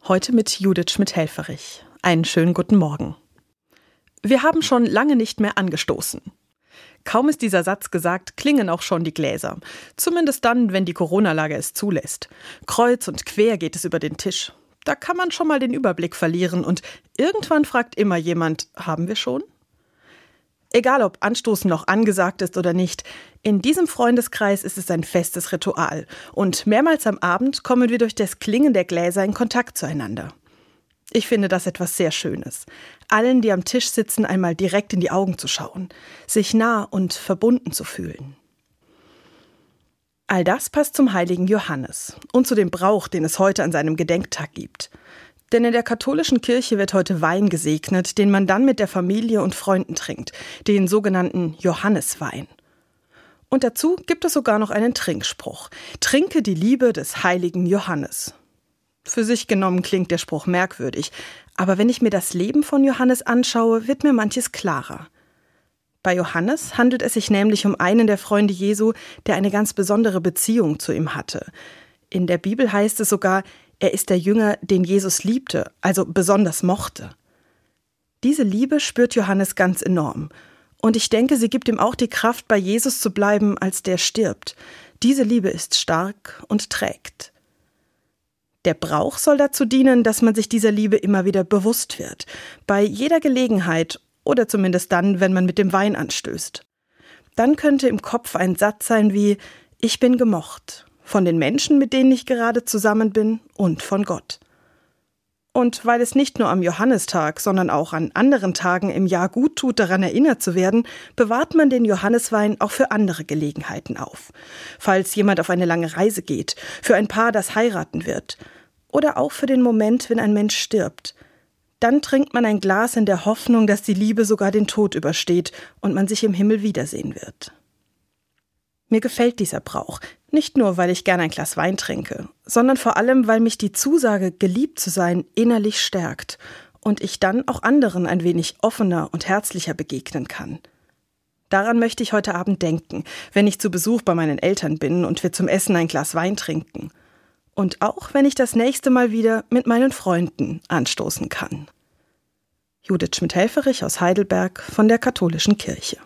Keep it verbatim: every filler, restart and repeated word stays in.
Heute mit Judith Schmidt-Helfferich. Einen schönen guten Morgen. Wir haben schon lange nicht mehr angestoßen. Kaum ist dieser Satz gesagt, klingen auch schon die Gläser. Zumindest dann, wenn die Corona-Lage es zulässt. Kreuz und quer geht es über den Tisch. Da kann man schon mal den Überblick verlieren und irgendwann fragt immer jemand, haben wir schon? Egal, ob Anstoßen noch angesagt ist oder nicht, in diesem Freundeskreis ist es ein festes Ritual. Und mehrmals am Abend kommen wir durch das Klingen der Gläser in Kontakt zueinander. Ich finde das etwas sehr Schönes. Allen, die am Tisch sitzen, einmal direkt in die Augen zu schauen, sich nah und verbunden zu fühlen. All das passt zum heiligen Johannes und zu dem Brauch, den es heute an seinem Gedenktag gibt. Denn in der katholischen Kirche wird heute Wein gesegnet, den man dann mit der Familie und Freunden trinkt, den sogenannten Johanneswein. Und dazu gibt es sogar noch einen Trinkspruch: Trinke die Liebe des heiligen Johannes. Für sich genommen klingt der Spruch merkwürdig, aber wenn ich mir das Leben von Johannes anschaue, wird mir manches klarer. Bei Johannes handelt es sich nämlich um einen der Freunde Jesu, der eine ganz besondere Beziehung zu ihm hatte. In der Bibel heißt es sogar, er ist der Jünger, den Jesus liebte, also besonders mochte. Diese Liebe spürt Johannes ganz enorm. Und ich denke, sie gibt ihm auch die Kraft, bei Jesus zu bleiben, als der stirbt. Diese Liebe ist stark und trägt. Der Brauch soll dazu dienen, dass man sich dieser Liebe immer wieder bewusst wird. Bei jeder Gelegenheit oder zumindest dann, wenn man mit dem Wein anstößt. Dann könnte im Kopf ein Satz sein wie: Ich bin gemocht. Von den Menschen, mit denen ich gerade zusammen bin, und von Gott. Und weil es nicht nur am Johannistag, sondern auch an anderen Tagen im Jahr gut tut, daran erinnert zu werden, bewahrt man den Johanneswein auch für andere Gelegenheiten auf. Falls jemand auf eine lange Reise geht, für ein Paar, das heiraten wird, oder auch für den Moment, wenn ein Mensch stirbt. Dann trinkt man ein Glas in der Hoffnung, dass die Liebe sogar den Tod übersteht und man sich im Himmel wiedersehen wird. Mir gefällt dieser Brauch, nicht nur, weil ich gern ein Glas Wein trinke, sondern vor allem, weil mich die Zusage, geliebt zu sein, innerlich stärkt und ich dann auch anderen ein wenig offener und herzlicher begegnen kann. Daran möchte ich heute Abend denken, wenn ich zu Besuch bei meinen Eltern bin und wir zum Essen ein Glas Wein trinken. Und auch, wenn ich das nächste Mal wieder mit meinen Freunden anstoßen kann. Judith Schmidt-Helfferich aus Heidelberg von der Katholischen Kirche.